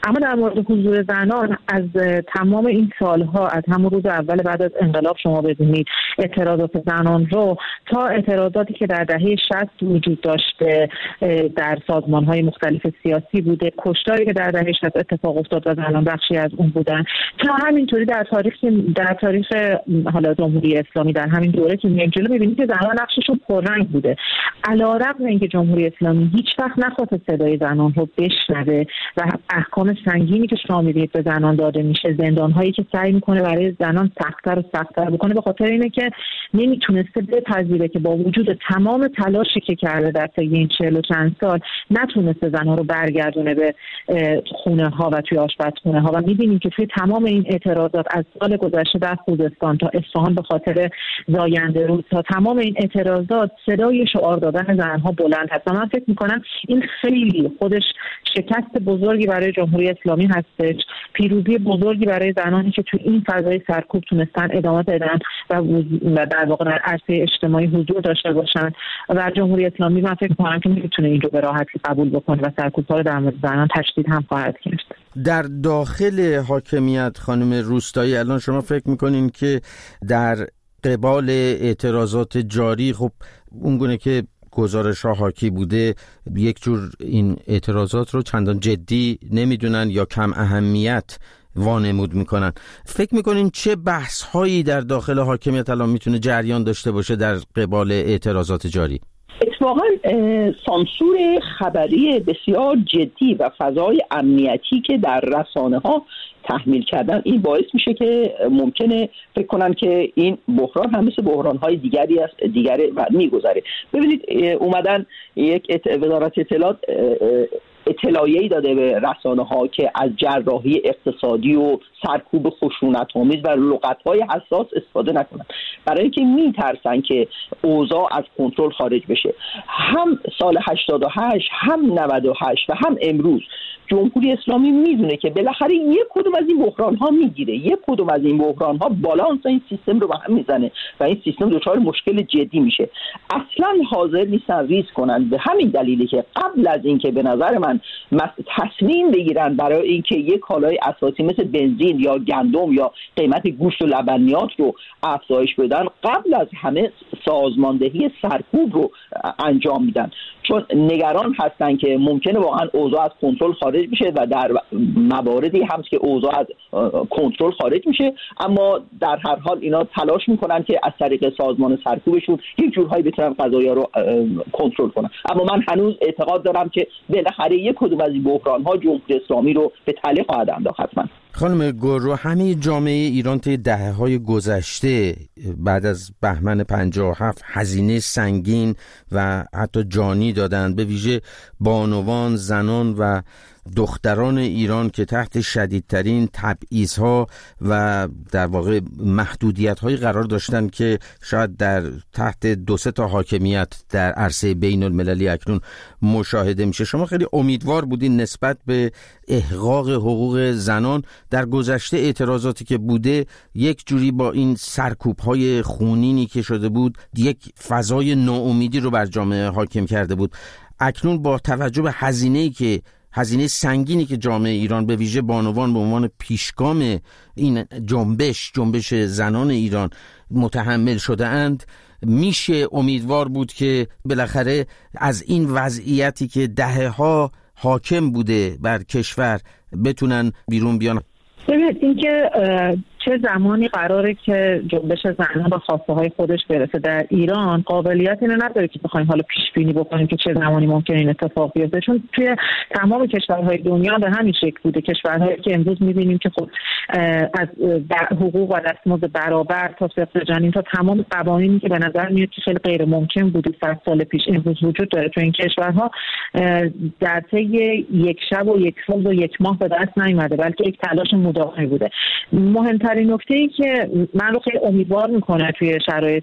[SPEAKER 7] اما در مورد حضور زنان، از تمام این سالها، از همون روز اول بعد از انقلاب شما ببینید اعتراضات زنان رو تا اعتراضاتی که در دهه 60 وجود داشته در سازمان‌های مختلف سیاسی بوده، کشتاری که در دهه 60 اتفاق افتاد و زنان بخشی از اون بودن، تا همینطوری در تاریخ حالا جمهوری اسلامی در همین دوره که میایم جلو می‌بینید که زنان نقششون پررنگ بوده. علیرغم اینکه جمهوری اسلامی هیچ وقت نخواست صدای زنان رو بشنوه و احکام سنگینی که شما می‌بینید به زنان داده میشه، زندان‌هایی که سعی می‌کنه برای زنان سخت‌تر و سخت‌تر بکنه، به خاطر اینه که نمیتونسته بپذیره که با وجود تمام تلاشی که کرده در طی این 40 و چند سال نتونسته زنها رو برگردونه به خونه ها و توی آشپزخونه ها. و می‌بینیم که توی تمام این اعتراضات از سال گذشته در خوزستان تا اصفهان به خاطر زاینده رود تا تمام این اعتراضات صدای شعار دادن زنها بلند هست. من فکر می‌کنم این خیلی خودش شکست بزرگی برای جمهوری اسلامی هستش، پیروزی بزرگی برای زنانی که توی این فضای سرکوب تونستن ادامه بدن و در واقع در عرصه اجتماعی حضور داشته باشن. و جمهوری اسلامی من فکر می‌کنم که نمی‌تونه این رو به راحتی قبول بکنه و سرکوب‌ها رو در مورد زنان تشدید هم خواهد کرد.
[SPEAKER 1] در داخل حاکمیت خانم روستایی الان شما فکر می‌کنین که در قبال اعتراضات جاری، خب اونگونه که گزارش‌ها حاکی بوده، یک جور این اعتراضات رو چندان جدی نمیدونن یا کم اهمیت وانمود میکنن، فکر میکنین چه بحث‌هایی در داخل حاکمیت الان میتونه جریان داشته باشه در قبال اعتراضات جاری؟
[SPEAKER 6] اتفاقا سانسور خبری بسیار جدی و فضای امنیتی که در رسانه ها تحمیل کردن، این باعث میشه که ممکنه فکر کنن که این بحران هم مثل بحران‌های دیگری و میگذره. ببینید اومدن یک وزارت اطلاعات اطلاعیه‌ای داده به رسانه‌ها که از جراحی اقتصادی و سرکوب خشونت‌آمیز و لغت‌های حساس استفاده نکنند، برای اینکه میترسن که اوضاع از کنترل خارج بشه. هم سال 88 هم 98 و هم امروز جمهوری اسلامی میدونه که بالاخره یک کدوم از این بحران‌ها میگیره، یک کدوم از این بحران‌ها بالانس این سیستم رو به هم میزنه و این سیستم دچار مشکل جدی میشه. اصلا حاضر نیستن ریسک کنن، به همین دلیلی که قبل از اینکه به نظر من تصمیم بگیرن برای اینکه یک کالای اساسی مثل بنزین یا گندم یا قیمت گوشت و لبنیات رو افزایش بدن، قبل از همه سازماندهی سرکوب رو انجام میدن، چون نگران هستن که ممکنه واقعا اوضاع از کنترل خارج بشه و در مواردی هست که اوضاع از کنترل خارج میشه، اما در هر حال اینا تلاش میکنن که از طریق سازمان سرکوبشون یک جورهایی بتونن قضایا رو کنترل کنن. اما من هنوز اعتقاد دارم که بالاخره یک کدوم از این بحران‌ها جمهوری اسلامی رو به تله خواهد انداخت. حتما
[SPEAKER 1] خانم گورو، همه جامعه ایران طی دهه‌های گذشته بعد از بهمن 57 هزینه سنگین و حتی جانی دادند، به ویژه بانوان، زنان و دختران ایران که تحت شدیدترین تبعیض‌ها و در واقع محدودیت‌های قرار داشتن که شاید در تحت 2-3 تا حاکمیت در عرصه بین المللی اکنون مشاهده میشه. شما خیلی امیدوار بودین نسبت به احقاق حقوق زنان. در گذشته اعتراضاتی که بوده یک جوری با این سرکوب‌های خونینی که شده بود یک فضای ناامیدی رو بر جامعه حاکم کرده بود. اکنون با توجه به هزینه سنگینی که جامعه ایران به ویژه بانوان به عنوان پیشگام این جنبش زنان ایران متحمل شده اند، میشه امیدوار بود که بالاخره از این وضعیتی که دهه‌ها حاکم بوده بر کشور بتونن بیرون بیان.
[SPEAKER 7] ببینید اینکه چه زمانی قراره که جنبش زنان به خواسته های خودش برسه در ایران، قابلیت اینو نداره که بخوایم حالا پیش بینی بکنیم که چه زمانی ممکنه این اتفاق بیفته، چون توی تمام کشورهای دنیا به همین شکل بوده. کشورهایی که امروز می‌بینیم که خب از حقوق و دستمزد برابر تا فقر جنین تا تمام قوانینی که به نظر میاد که خیلی غیر ممکن بوده 100 سال پیش امروز وجود داره تو این کشورها، در طی یک شب و یک روز و یک ماه به دست نیامده، بلکه یک تلاش مداوم بوده. مهمترین نکته‌ای که من رو خیلی امیدوار میکنه توی شرایط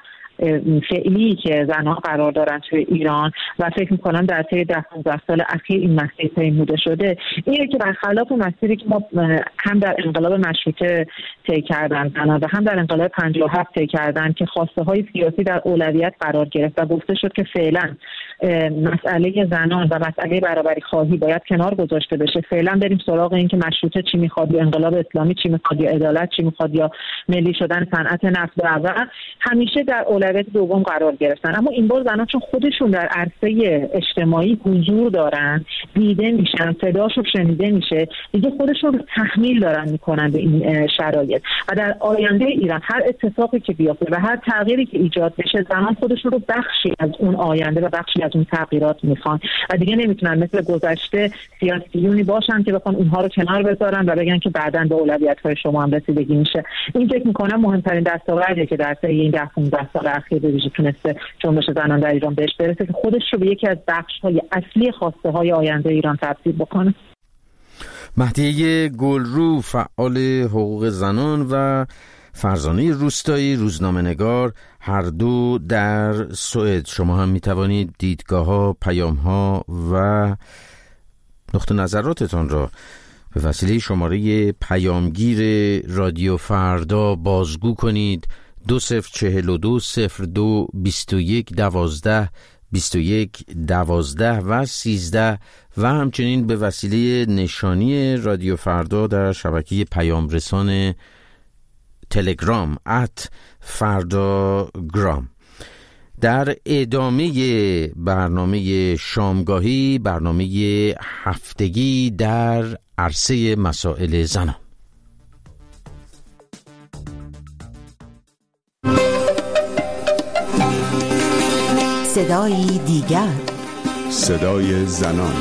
[SPEAKER 7] فعلی که زنها قرار دارن توی ایران و فکر میکنم در طی 10-15 سال اخیر این مسیر پیموده شده، اینه که برخلاف مسیری که ما هم در انقلاب مشروطه طی کردن زنها و هم در انقلاب 57 طی کردن که خواسته های سیاسی در اولویت قرار گرفت و گفته شد که فعلا مسئله زنان و مسئله برابری خواهی باید کنار گذاشته بشه، فعلا بریم سراغ این که مشروطه چی میخواد یا انقلاب اسلامی چی میخواد یا عدالت چی میخواد یا ملی شدن صنعت نفت و همیشه در اولویت دوم قرار گرفتن. اما این بار زنان چون خودشون در عرصه اجتماعی حضور دارن، دیده میشن، صداشون شنیده میشه، دیگه خودشون رو تحمیل دارن میکنن به این شرایط و در آینده ایران هر اتفاقی که بیفته و هر تغییری که ایجاد بشه زنان خودشون رو بخشی از اون آینده و بخشی از اون تغییرات میخوان و دیگه نمیتونن مثل گذشته سیاسیونی باشن که بخوان اونها رو کنار بذارن و بگن که بعداً به اولویت‌های شما هم رسیدگی میشه. این فکر میکنم مهمترین دستاوردیه که در طی این 10-15 سال اخیر به ویژه تونسته جنبش زنان در ایران بهش برسه که خودش رو به یکی از بخش‌های اصلی خواسته‌های آینده ایران تبدیل بکنه.
[SPEAKER 1] مهدیه گلرو، فعال حقوق زنان، و فرزانه روستایی، روزنامه‌نگار، هر دو در سوئد. شما هم میتوانید دیدگاه‌ها، پیام‌ها و نقطه نظراتتان را به وسیله شماره پیامگیر رادیو فردا بازگو کنید. 2042 02 21 12 21 12 و 13 و همچنین به وسیله نشانی رادیو فردا در شبکه پیام رسان تلگرام @فرداگرام. در ادامه برنامه شامگاهی، برنامه هفتگی در عرصه مسائل زنان.
[SPEAKER 11] صدای دیگر،
[SPEAKER 12] صدای زنان.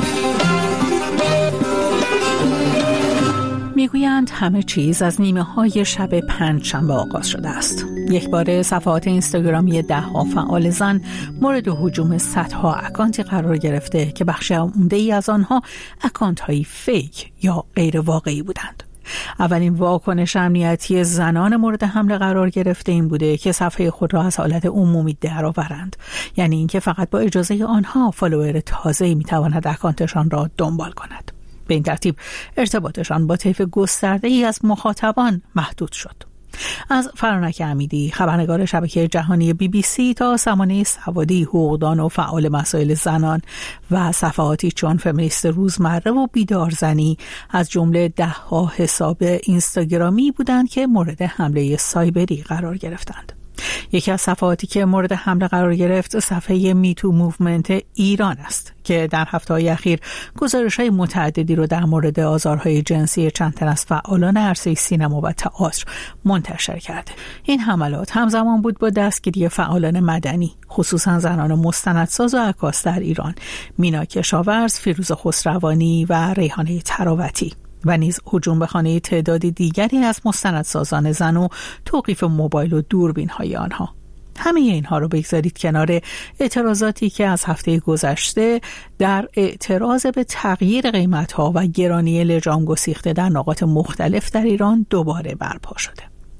[SPEAKER 13] میگویند همه چیز از نیمه های شب پنجشنبه آغاز شده است. یک بار صفحات اینستاگرامی 10 فعال زن مورد هجوم صدها اکانتی قرار گرفته که بخش عمده‌ای از آنها اکانت های فیک یا غیر واقعی بودند. اولین واکنش امنیتی زنان مورد حمله قرار گرفته این بوده که صفحه خود را از حالت عمومی درآورند، یعنی اینکه فقط با اجازه آنها فالوور تازه‌ای میتواند اکانتشان را دنبال کند. به این ترتیب ارتباطشان با طیف گسترده‌ای از مخاطبان محدود شد. از فرانک امیدی، خبرنگار شبکه جهانی BBC، تا سمانه سوادی، حقوقدان و فعال مسائل زنان، و صفحاتی چون فمینیست روزمره و بیدارزنی از جمله 10 حساب اینستاگرامی بودند که مورد حمله سایبری قرار گرفتند. یکی از صفحاتی که مورد حمله قرار گرفت صفحه میتو موومنت ایران است که در هفته‌های اخیر گزارش‌های متعددی رو در مورد آزارهای جنسی چند تن از فعالان عرصه سینما و تئاتر منتشر کرده. این حملات همزمان بود با دستگیری فعالان مدنی، خصوصا زنان مستندساز و عکاس در ایران، مینا کشاورز، فیروز خسروانی و ریحانه تراوتی، و نیز هجوم به خانه تعدادی دیگری از مستندسازان زن و توقیف موبایل و دوربین‌های آنها. همه اینها رو بگذارید کنار اعتراضاتی که از هفته گذشته در اعتراض به تغییر قیمت‌ها و گرانی لجام گسیخته در نقاط مختلف در ایران دوباره برپا شده.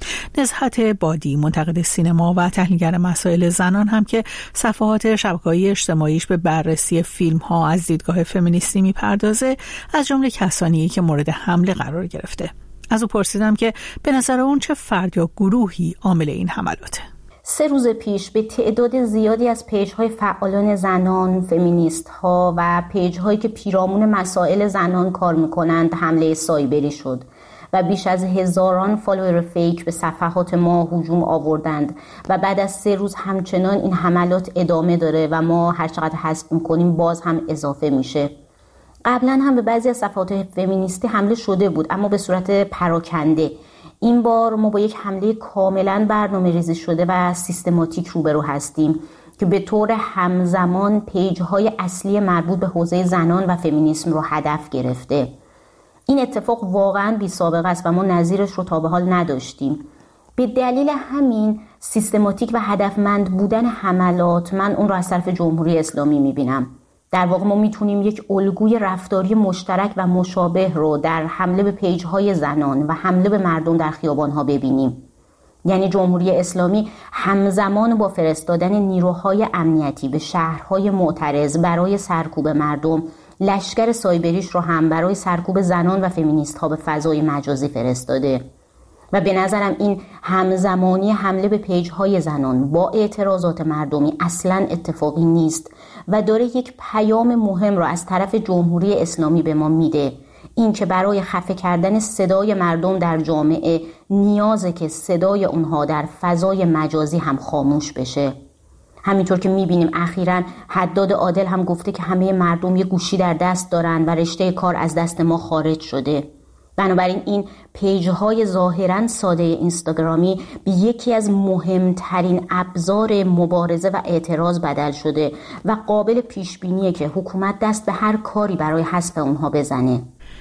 [SPEAKER 13] نزهت بادی، منتقد سینما و تحلیلگر مسائل زنان، هم که صفحات شبکه‌های اجتماعیش به بررسی فیلم‌ها از دیدگاه فمینیستی می‌پردازه، از جمله کسانیه که مورد حمله قرار گرفته. از او پرسیدم که به نظر اون چه فرد یا گروهی عامل این حملاته.
[SPEAKER 14] 3 روز پیش به تعداد زیادی از پیج‌های فعالان زنان، فمینیست‌ها و پیج‌هایی که پیرامون مسائل زنان کار می‌کنند حمله سایبری شد و بیش از هزاران فالوور فیک به صفحات ما هجوم آوردند و بعد از 3 روز همچنان این حملات ادامه داره و ما هر چقدر حذف می‌کنیم باز هم اضافه میشه. قبلا هم به بعضی از صفحات فمینیستی حمله شده بود، اما به صورت پراکنده. این بار ما با یک حمله کاملا برنامه‌ریزی شده و سیستماتیک روبرو هستیم که به طور همزمان پیج‌های اصلی مربوط به حوزه زنان و فمینیسم رو هدف گرفته. این اتفاق واقعا بی سابقه است و ما نظیرش رو تا به حال نداشتیم. به دلیل همین سیستماتیک و هدفمند بودن حملات، من اون رو از طرف جمهوری اسلامی میبینم. در واقع ما میتونیم یک الگوی رفتاری مشترک و مشابه رو در حمله به پیج‌های زنان و حمله به مردم در خیابان‌ها ببینیم. یعنی جمهوری اسلامی همزمان با فرستادن نیروهای امنیتی به شهرهای معترض برای سرکوب مردم، لشکر سایبریش رو هم برای سرکوب زنان و فمینیست ها به فضای مجازی فرستاده و به نظرم این همزمانی حمله به پیج‌های زنان با اعتراضات مردمی اصلاً اتفاقی نیست و داره یک پیام مهم را از طرف جمهوری اسلامی به ما میده، این که برای خفه کردن صدای مردم در جامعه نیازه که صدای اونها در فضای مجازی هم خاموش بشه. همینطور که میبینیم اخیراً حداد عادل هم گفته که همه مردم یه گوشی در دست دارن و رشته کار از دست ما خارج شده. بنابراین این پیج‌های ظاهراً ساده اینستاگرامی به یکی از مهمترین ابزار مبارزه و اعتراض بدل شده و قابل پیش‌بینیه که حکومت دست به هر کاری برای حذف اونها بزنه.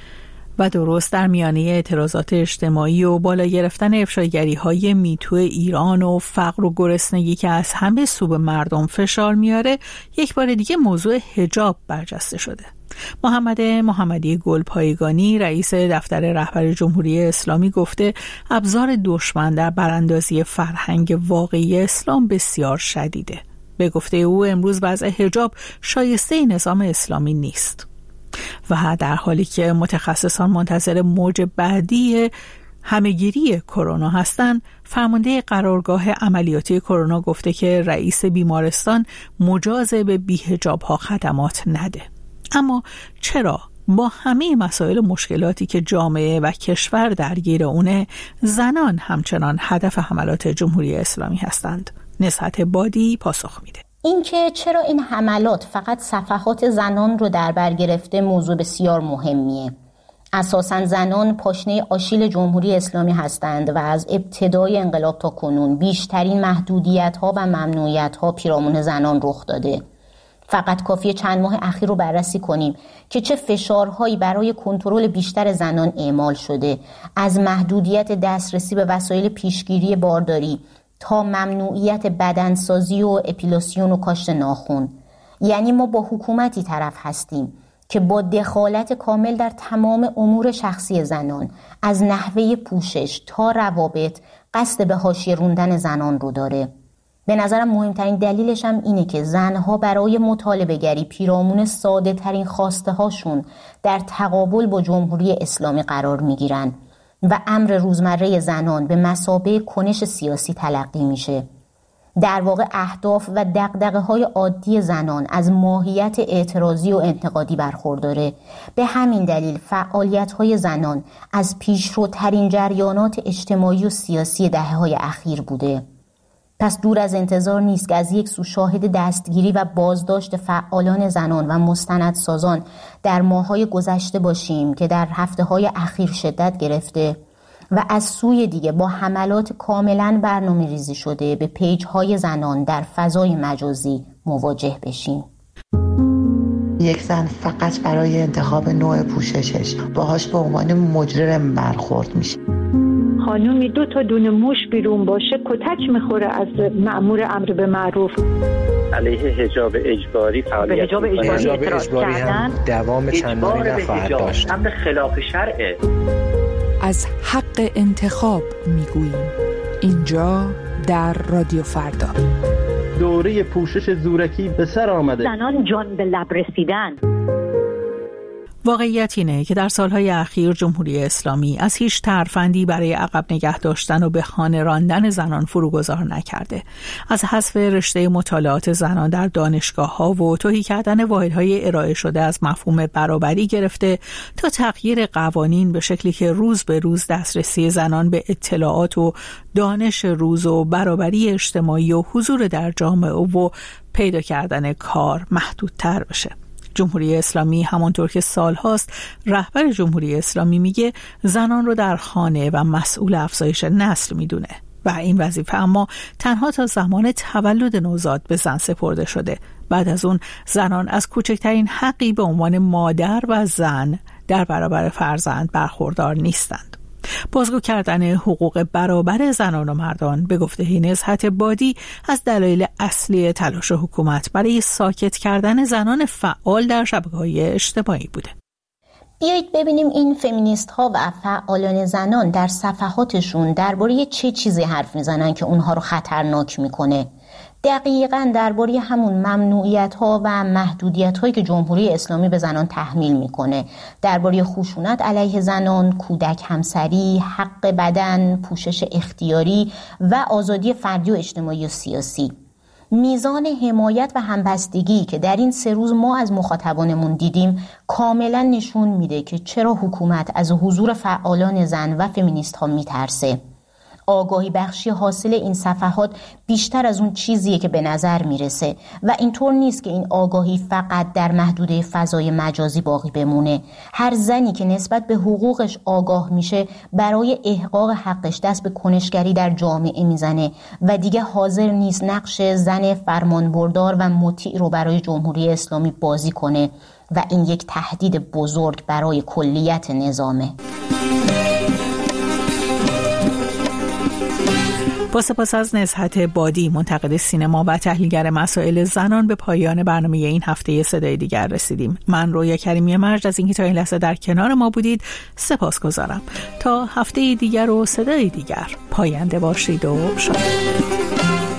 [SPEAKER 13] و درست در میانه اعتراضات اجتماعی و بالا گرفتن افشاگری‌های میتو ایران و فقر و گرسنگی که از همه سو به مردم فشار میاره، یک بار دیگه موضوع حجاب برجسته شده. محمد محمدی گلپایگانی رئیس دفتر رهبر جمهوری اسلامی گفته ابزار دشمن در براندازی فرهنگ واقعی اسلام بسیار شدیده. به گفته او امروز وضع حجاب شایسته نظام اسلامی نیست. و در حالی که متخصصان منتظر موج بعدی همه‌گیری کرونا هستند، فرمانده قرارگاه عملیاتی کرونا گفته که رئیس بیمارستان مجاز به بی‌حجاب‌ها خدمات نده. اما چرا با همه مسائل مشکلاتی که جامعه و کشور درگیر اونه، زنان همچنان هدف حملات جمهوری اسلامی هستند؟ نصحت بادی پاسخ میده.
[SPEAKER 14] اینکه چرا این حملات فقط صفحات زنان رو در بر گرفته موضوع بسیار مهمیه. اساساً زنان پاشنه آشیل جمهوری اسلامی هستند و از ابتدای انقلاب تا کنون بیشترین محدودیت‌ها و ممنوعیت‌ها پیرامون زنان رخ داده. فقط کافیه چند ماه اخیر رو بررسی کنیم که چه فشارهایی برای کنترل بیشتر زنان اعمال شده، از محدودیت دسترسی به وسایل پیشگیری بارداری تا ممنوعیت بدنسازی و اپیلاسیون و کاشت ناخن. یعنی ما با حکومتی طرف هستیم که با دخالت کامل در تمام امور شخصی زنان، از نحوه پوشش تا روابط، قصد به حاشیه روندن زنان رو داره. به نظرم مهمترین دلیلش هم اینه که زنها برای مطالبه گری پیرامون ساده ترین خواسته هاشون در تقابل با جمهوری اسلامی قرار میگیرن و امر روزمره زنان به مثابه کنش سیاسی تلقی میشه. در واقع اهداف و دغدغه‌های عادی زنان از ماهیت اعتراضی و انتقادی برخورداره. به همین دلیل فعالیت‌های زنان از پیشروترین جریانات اجتماعی و سیاسی دهه‌های اخیر بوده. پس دور از انتظار نیست که از یک سو شاهد دستگیری و بازداشت فعالان زنان و مستندسازان در ماه‌های گذشته باشیم که در هفته‌های اخیر شدت گرفته و از سوی دیگه با حملات کاملاً برنامه‌ریزی شده به پیج‌های زنان در فضای مجازی مواجه بشیم.
[SPEAKER 11] یک زن فقط برای انتخاب نوع پوششش باهاش به عنوان مجرم برخورد میشه.
[SPEAKER 7] خانومی 2 تا دونه موش بیرون باشه کتک میخوره از مأمور امر به معروف.
[SPEAKER 15] علیه حجاب اجباری فعالیت
[SPEAKER 7] به حجاب اجباری
[SPEAKER 15] هم دوام چندانی نخواهد داشت. امر خلاف شرعه.
[SPEAKER 16] از حق انتخاب میگوییم اینجا در رادیو فردا.
[SPEAKER 15] دوره پوشش زورکی به سر آمده.
[SPEAKER 7] زنان جان به لب رسیدن.
[SPEAKER 13] واقعیت اینه که در سالهای اخیر جمهوری اسلامی از هیچ ترفندی برای عقب نگه داشتن و به خانه راندن زنان فروگذار نکرده. از حذف رشته مطالعات زنان در دانشگاه‌ها و توهی کردن واحدهای ارائه شده از مفهوم برابری گرفته تا تغییر قوانین به شکلی که روز به روز دسترسی زنان به اطلاعات و دانش روز و برابری اجتماعی و حضور در جامعه و پیدا کردن کار محدودتر بشه. جمهوری اسلامی همانطور که سالهاست رهبر جمهوری اسلامی میگه زنان رو در خانه و مسئول افزایش نسل میدونه و این وظیفه اما تنها تا زمان تولد نوزاد به زن سپرده شده. بعد از اون زنان از کوچکترین حقی به عنوان مادر و زن در برابر فرزند برخوردار نیستند. بازگو کردن حقوق برابر زنان و مردان به گفته نزهت بادی از دلایل اصلی تلاش حکومت برای ساکت کردن زنان فعال در شبکه‌های اجتماعی بوده.
[SPEAKER 14] بیایید ببینیم این فمینیست ها و فعالان زنان در صفحاتشون درباره چه چیزی حرف میزنن که اونها رو خطرناک میکنه. دقیقاً درباره همون ممنوعیت‌ها و محدودیت‌هایی که جمهوری اسلامی به زنان تحمیل می‌کنه، درباره خشونت علیه زنان، کودک همسری، حق بدن، پوشش اختیاری و آزادی فردی و اجتماعی و سیاسی. میزان حمایت و همبستگی که در این 3 روز ما از مخاطبانمون دیدیم کاملا نشون میده که چرا حکومت از حضور فعالان زن و فمینیست ها میترسه. آگاهی بخشی حاصل این صفحات بیشتر از اون چیزیه که به نظر میرسه و اینطور نیست که این آگاهی فقط در محدوده فضای مجازی باقی بمونه. هر زنی که نسبت به حقوقش آگاه میشه برای احقاق حقش دست به کنشگری در جامعه میزنه و دیگه حاضر نیست نقش زن فرمانبردار و مطیع رو برای جمهوری اسلامی بازی کنه و این یک تهدید بزرگ برای کلیت نظامه.
[SPEAKER 13] با سپاس از نزهت بادی، منتقد سینما و تحلیلگر مسائل زنان، به پایان برنامه این هفته صدای دیگر رسیدیم. من رویا کریمی مرج از اینکه تا این لحظه در کنار ما بودید سپاسگزارم. تا هفته دیگر و صدای دیگر، پاینده باشید و شاد.